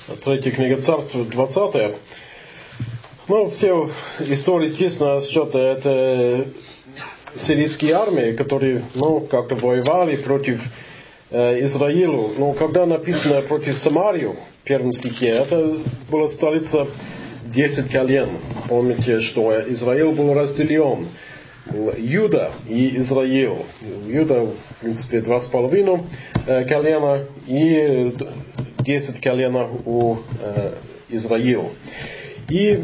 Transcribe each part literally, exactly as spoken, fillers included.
Третья книга Царства, двадцатая. Ну, все истории, естественно, что-то это сирийские армии, которые, ну, как-то воевали против э, Израиля. Но когда написано против Самарию, в первом стихе, это была столица десять колен. Помните, что Израиль был разделен. Юда и Израиль. Юда, в принципе, два с половиной колена и десять колена у э, Израиля. И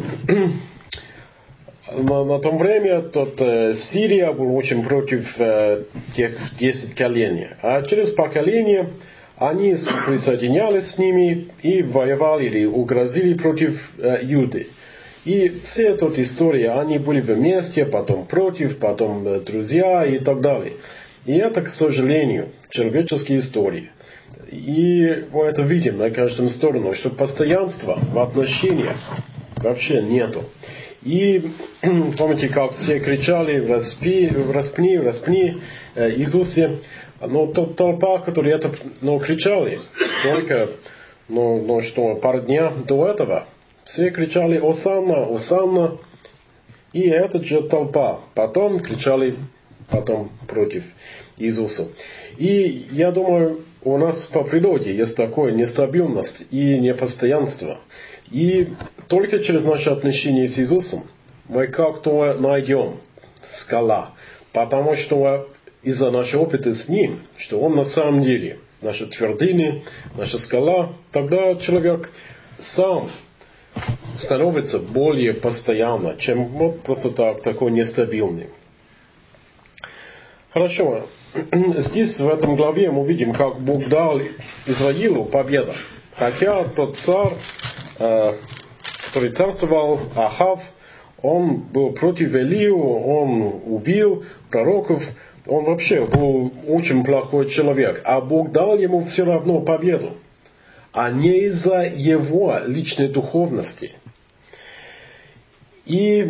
на, на том время тот, э, Сирия была очень против э, тех десять колений. А через поколение они присоединялись с ними и воевали или угрозили против э, Юды. И все эти истории, они были вместе, потом против, потом э, друзья и так далее. И это, к сожалению, человеческие истории. И мы это видим на каждом стороне, что постоянства в отношениях вообще нету. И помните, как все кричали «Распи, распни, распни э, Иисусе». Но тот толпа, которая это ну, кричали, только ну, ну, что, пару дней до этого, все кричали «Осанна, Осанна». И эта же толпа потом кричали потом против Иисуса. И я думаю, у нас по природе есть такая нестабильность и непостоянство. И только через наши отношения с Иисусом мы как-то найдем скала. Потому что из-за нашего опыта с Ним, что Он на самом деле наша твердыня, наша скала, тогда человек сам становится более постоянно, чем вот просто так, такой нестабильный. Хорошо. Здесь, в этом главе, мы видим, как Бог дал Израилю победу. Хотя тот царь, э, который царствовал, Ахав, он был против Илию, он убил пророков, он вообще был очень плохой человек. А Бог дал ему все равно победу. А не из-за его личной духовности. И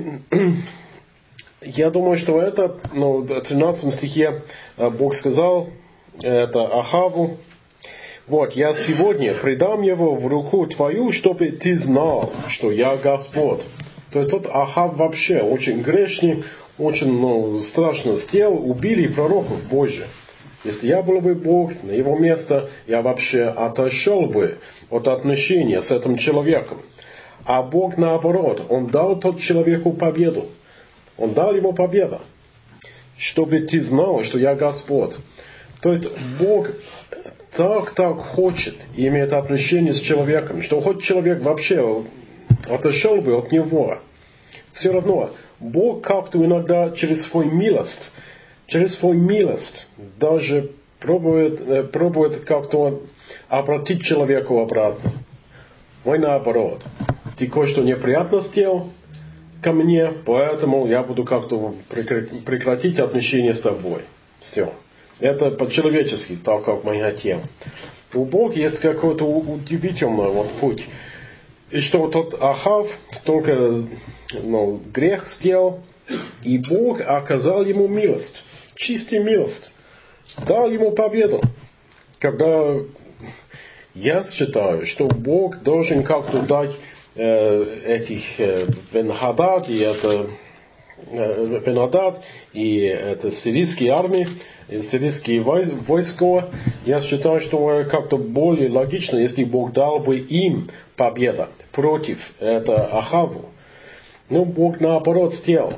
я думаю, что это, ну, в тринадцатом стихе Бог сказал это Ахаву: вот, я сегодня предам его в руку твою, чтобы ты знал, что я Господь. То есть тот Ахав вообще очень грешный, очень ну, страшно сделал, убили пророков Божьих. Если я был бы Бог, на его место я вообще отошел бы от отношения с этим человеком. А Бог наоборот, Он дал тот человеку победу. Он дал ему победу, чтобы ты знал, что я Господь. То есть Бог так-так хочет иметь отношение с человеком, что хоть человек вообще отошел бы от него. Все равно Бог как-то иногда через свою милость, через свою милость даже пробует, пробует как-то обратить человека обратно. Мой наоборот. Ты кое-что неприятно сделал ко мне, поэтому я буду как-то прекратить отношения с тобой. Все. Это по-человечески, так как мы хотим. У Бога есть какой-то удивительный вот путь. И что тот Ахав столько ну, грех сделал, и Бог оказал ему милость. Чистую милость. Дал ему победу. Когда я считаю, что Бог должен как-то дать этих Бен-Хадад и это Бен-Хадад и это сирийские армии, сирийские войска, я считаю, что как-то более логично, если Бог дал бы им победу против это Ахаву. Но Бог наоборот сделал.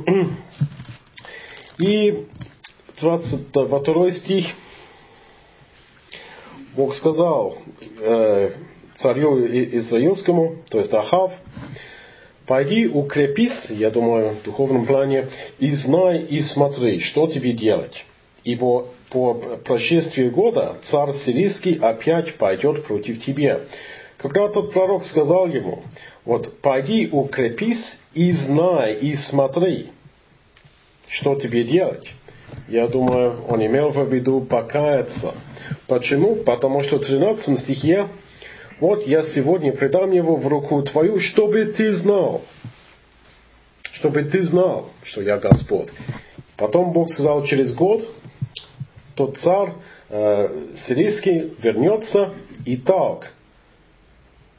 И двадцать второй стих. Бог сказал э, царю израильскому, то есть Ахав: пойди укрепись, я думаю, в духовном плане, и знай и смотри, что тебе делать. Ибо по прошествии года царь сирийский опять пойдет против тебя. Когда тот пророк сказал ему: вот пойди укрепись и знай и смотри, что тебе делать. Я думаю, он имел в виду покаяться. Почему? Потому что в тринадцатом стихе: вот я сегодня предам его в руку твою, чтобы ты знал. Чтобы ты знал, что я Господь. Потом Бог сказал, через год тот царь э, сирийский вернется, и так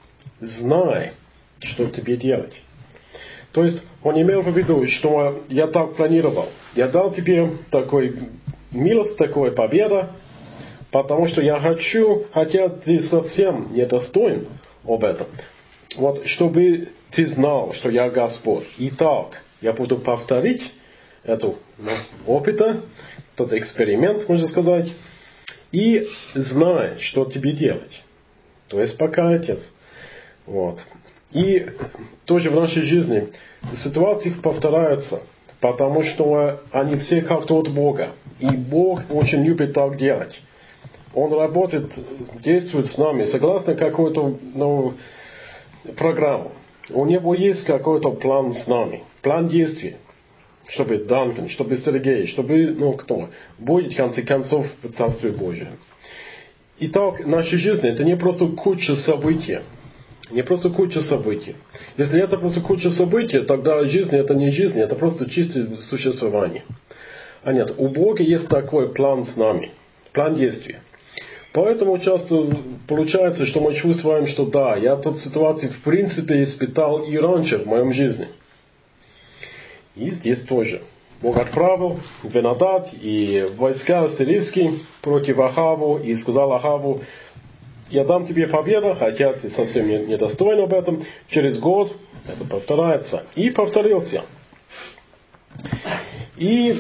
знай, что тебе делать. То есть он имел в виду, что я так планировал. Я дал тебе такой милость, такой победа, потому что я хочу, хотя ты совсем недостоин об этом. Вот, чтобы ты знал, что я Господь. Итак, я буду повторить эту ну, опыт, тот эксперимент, можно сказать, и знай, что тебе делать. То есть покайтесь. Вот. И тоже в нашей жизни ситуации повторяются, потому что они все как-то от Бога. И Бог очень любит так делать. Он работает, действует с нами согласно какой-то ну, программе. У него есть какой-то план с нами, план действий. Чтобы Данкан, чтобы Сергей, чтобы, ну кто, будет в конце концов в Царстве Божьем. Итак, наша жизнь это не просто куча событий. Не просто куча событий. Если это просто куча событий, тогда жизнь это не жизнь, это просто чистое существование. А нет, у Бога есть такой план с нами, план действий. Поэтому часто получается, что мы чувствуем, что да, я эту ситуацию в принципе испытал и раньше в моем жизни. И здесь тоже. Бог отправил Венадад и войска сирийские против Ахаву и сказал Ахаву, я дам тебе победу, хотя ты совсем недостоин об этом. Через год это повторяется. И повторился. И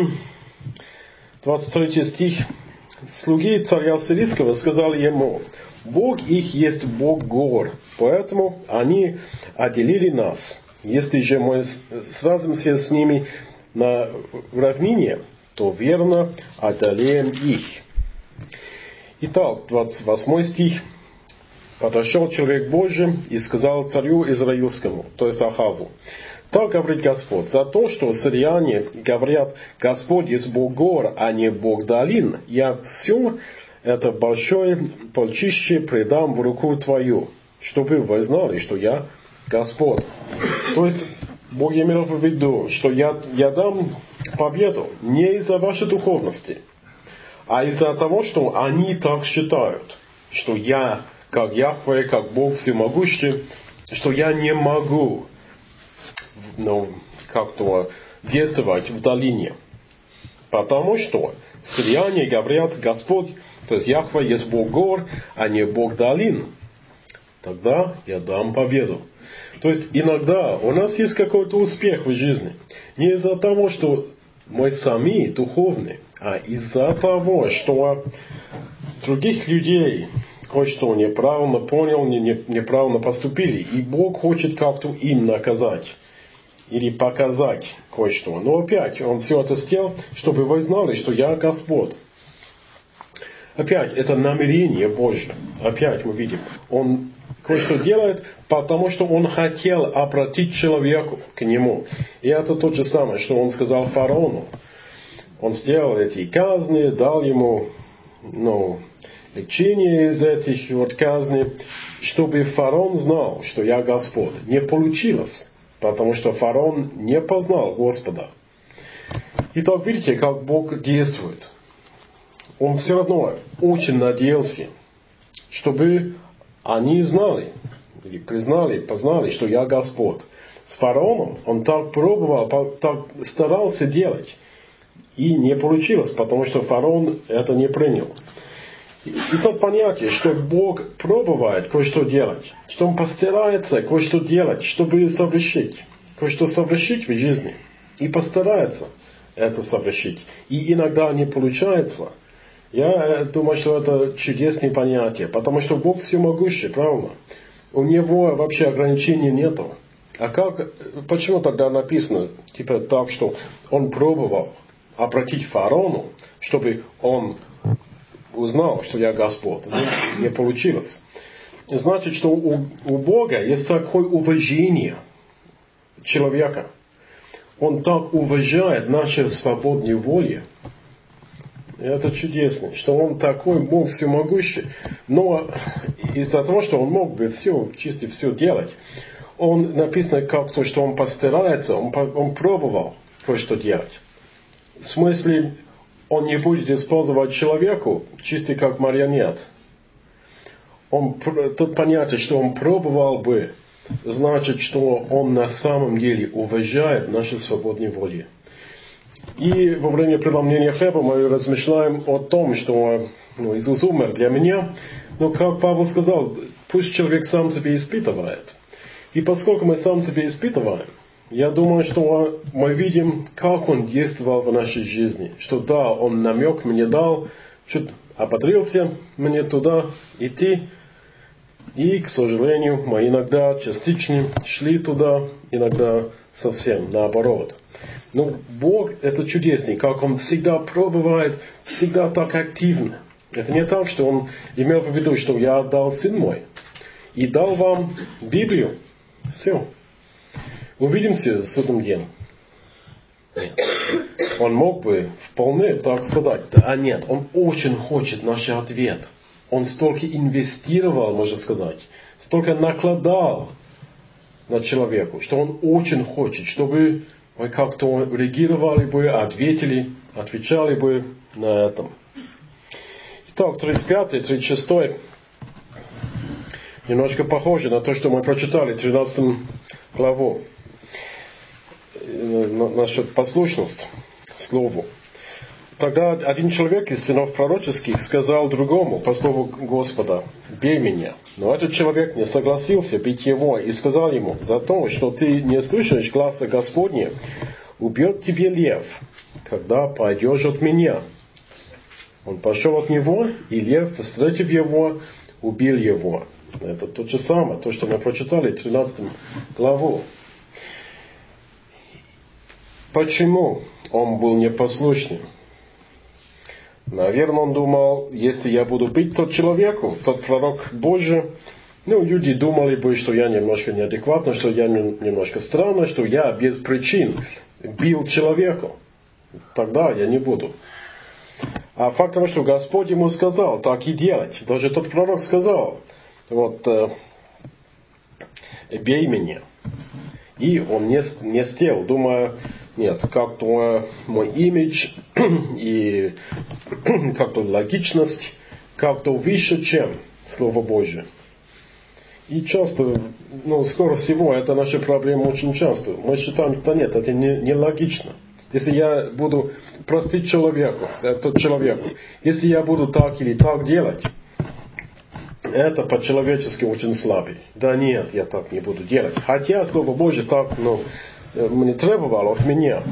двадцать третий стих. Слуги царя сирийского сказали ему, Бог их есть Бог гор, поэтому они отделили нас. Если же мы сразимся с ними на равнине, то верно одолеем их. Итак, двадцать восьмой стих. Подошел человек Божий и сказал царю Израильскому, то есть Ахаву, так говорит Господь, за то, что сирияне говорят, Господь есть Бог гор, а не Бог долин, я все это большое полчище предам в руку твою, чтобы вы знали, что я Господь. То есть Бог имел в виду, что я, я дам победу не из-за вашей духовности, а из-за того, что они так считают, что я, как Яхве, как Бог всемогущий, что я не могу ну, как-то действовать в долине. Потому что сирияне говорят, Господь, то есть Яхве есть Бог гор, а не Бог долин. Тогда я дам победу. То есть иногда у нас есть какой-то успех в жизни. Не из-за того, что мы сами духовны, а из-за того, что других людей кое-что неправильно понял, неправильно поступили. И Бог хочет как-то им наказать. Или показать кое-что. Но опять, Он все это сделал, чтобы вы знали, что я Господь. Опять, это намерение Божье. Опять мы видим. Он кое-что делает, потому что Он хотел обратить человека к Нему. И это то же самое, что Он сказал фараону. Он сделал эти казни, дал ему ну, лечение из этих вот казней, чтобы фараон знал, что я Господь. Не получилось. Потому что фараон не познал Господа. Итак, видите, как Бог действует. Он все равно очень надеялся, чтобы они знали, или признали, познали, что я Господь. С фараоном он так пробовал, так старался делать. И не получилось, потому что фараон это не принял. И то понятие, что Бог пробует кое-что делать, что Он постарается кое-что делать, чтобы совершить, кое-что совершить в жизни, и постарается это совершить. И иногда не получается. Я думаю, что это чудесное понятие, потому что Бог всемогущий, правильно? У Него вообще ограничений нету. А как, почему тогда написано, типа так, что Он пробовал обратить фараону, чтобы он узнал, что я Господь. Не, не получилось. Значит, что у, у Бога есть такое уважение человека. Он так уважает наши свободные воли. Это чудесно, что Он такой Бог всемогущий. Но из-за того, что Он мог бы все, чисто все делать, Он написано как-то, что Он постарается, Он, он пробовал кое-что делать. В смысле, Он не будет использовать человеку чисто как марионет. Он, тут понятие, что он пробовал бы, значит, что он на самом деле уважает наши свободные воли. И во время преломления хлеба мы размышляем о том, что ну, Иисус умер для меня, но, как Павел сказал, пусть человек сам себя испытывает. И поскольку мы сам себя испытываем, я думаю, что мы видим, как он действовал в нашей жизни. Что да, он намек мне дал, чуть ободрился мне туда идти. И, к сожалению, мы иногда частично шли туда, иногда совсем наоборот. Но Бог это чудесный, как Он всегда пробывает, всегда так активно. Это не так, что Он имел в виду, что я отдал Сын Мой и дал вам Библию. Все. Увидимся в судном дне. Нет. Он мог бы вполне так сказать. А нет, Он очень хочет наш ответ. Он столько инвестировал, можно сказать, столько накладал на человека, что он очень хочет, чтобы мы как-то реагировали бы, ответили, отвечали бы на это. Итак, тридцать пятый, тридцать шестой немножко похоже на то, что мы прочитали в тринадцатом главу насчет послушности Слову. Тогда один человек из сынов пророческих сказал другому, по слову Господа, бей меня. Но этот человек не согласился бить его и сказал ему, за то, что ты не слышишь гласа Господня, убьет тебе лев, когда пойдешь от меня. Он пошел от него, и лев, встретив его, убил его. Это то же самое, то, что мы прочитали в тринадцатом главу. Почему он был непослушным? Наверное, он думал, если я буду бить тот человеку, тот пророк Божий, ну, люди думали бы, что я немножко неадекватно, что я немножко странно, что я без причин бил человеку. Тогда я не буду. А факт того, что Господь ему сказал, так и делать. Даже тот пророк сказал, вот, бей меня. И он не, не сделал, думая, нет, как-то мой имидж и как-то логичность как-то выше, чем Слово Божье. И часто, ну, скоро всего, это наша проблема очень часто. Мы считаем, что нет, это не, не логично. Если я буду простить человеку, тот человеку, если я буду так или так делать, это по-человечески очень слабый. Да нет, я так не буду делать. Хотя Слово Божье так, ну, мне требовало от меня.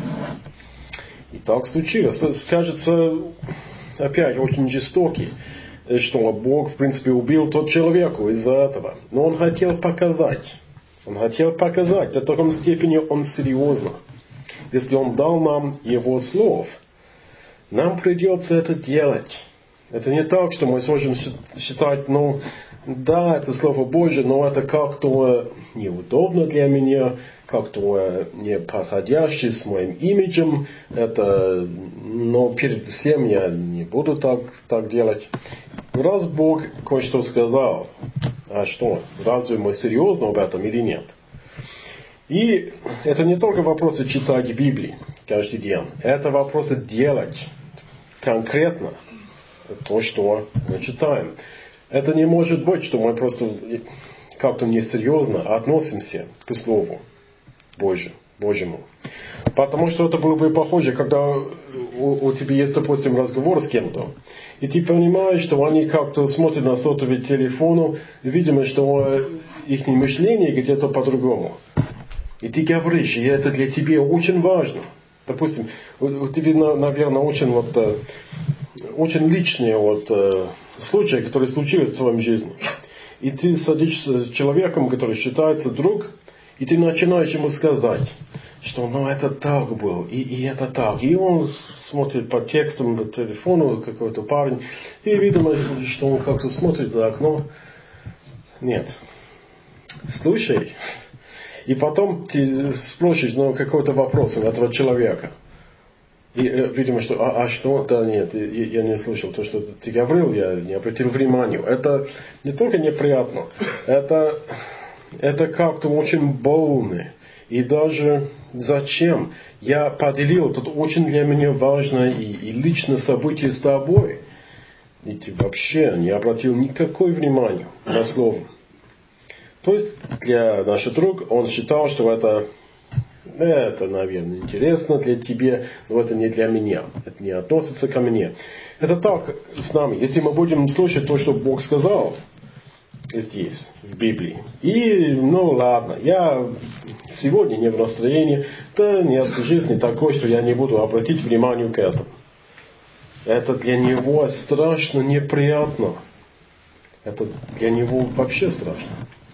И так случилось. Кажется, опять очень жестокий, что Бог, в принципе, убил тот человека из-за этого. Но Он хотел показать. Он хотел показать, до такой степени Он серьезно. Если Он дал нам Его слов, нам придется это делать. Это не так, что мы сможем считать, ну, да, это Слово Божье, но это как-то неудобно для меня, как-то не подходящий с моим имиджем, это, но перед всем я не буду так, так делать. Раз Бог кое-что сказал, а что, разве мы серьезно об этом или нет? И это не только вопросы читать Библии каждый день, это вопросы делать конкретно то, что мы читаем. Это не может быть, что мы просто как-то несерьезно относимся к Слову Божьему. Божьему. Потому что это было бы похоже, когда у, у тебя есть, допустим, разговор с кем-то, и ты понимаешь, что они как-то смотрят на сотовый телефон, видимо, что их мышление где-то по-другому. И ты говоришь, и это для тебя очень важно. Допустим, у, у тебя, наверное, очень вот очень личные вот, э, случаи, которые случились в твоей жизни. И ты садишься с человеком, который считается друг, и ты начинаешь ему сказать, что ну это так было, и, и это так. И он смотрит по текстам по телефону, какой-то парень, и видно, что он как-то смотрит за окно. Нет. Слушай. И потом ты спросишь ну, какой-то вопрос у этого человека. И, видимо, что, а, а что? Да нет, я, я не слышал то, что ты говорил, я не обратил внимания. Это не только неприятно, это, это как-то очень больно. И даже зачем я поделил тут очень для меня важное и, и личное событие с тобой. И ты вообще не обратил никакой внимания на слово. То есть для нашего друга он считал, что это, это, наверное, интересно для тебя, но это не для меня. Это не относится ко мне. Это так с нами. Если мы будем слушать то, что Бог сказал здесь, в Библии. И, ну ладно, я сегодня не в настроении, да нет, жизнь не такой, что я не буду обратить внимание к этому. Это для него страшно неприятно. Это для него вообще страшно.